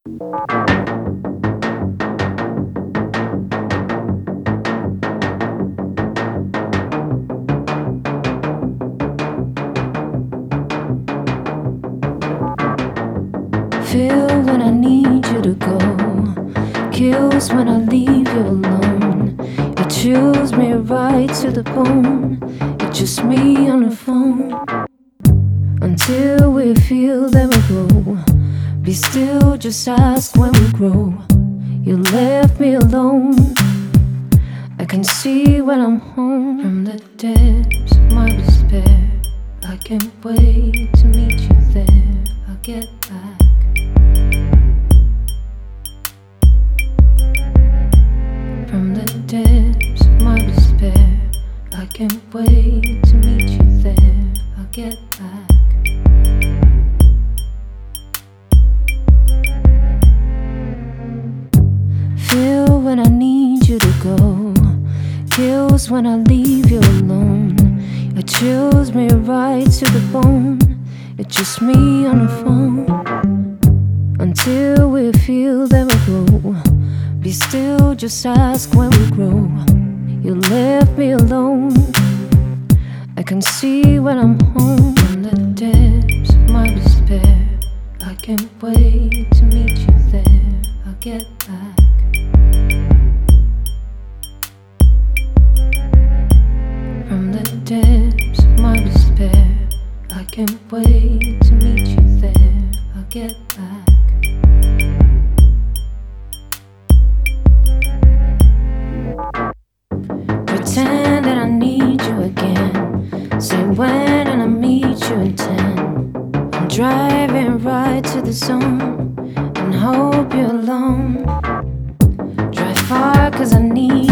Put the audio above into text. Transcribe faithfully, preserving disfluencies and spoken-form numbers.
Feel when I need you to go, kills when I leave you alone. It chills me right to the bone. It's just me on the phone. Until we feel that we grow. Be still, just ask when we grow. You left me alone. I can see when I'm home. From the depths of my despair, I can't wait to meet you there. I'll get back. From the depths of my despair, I can't wait to meet you there. I'll get back. Feel when I need you to go, kills when I leave you alone. It chills me right to the bone. It's just me on the phone. Until we feel that we grow. Be still, just ask when we grow. You left me alone. I can see when I'm home. From the depths of my despair, I can't wait to meet you there. I'll get back. From the depths of my despair, I can't wait to meet you there. I'll get back. Pretend that I need you again. Say when and I meet you in ten. I'm driving right to the zone and hope you're alone. Drive far cause I need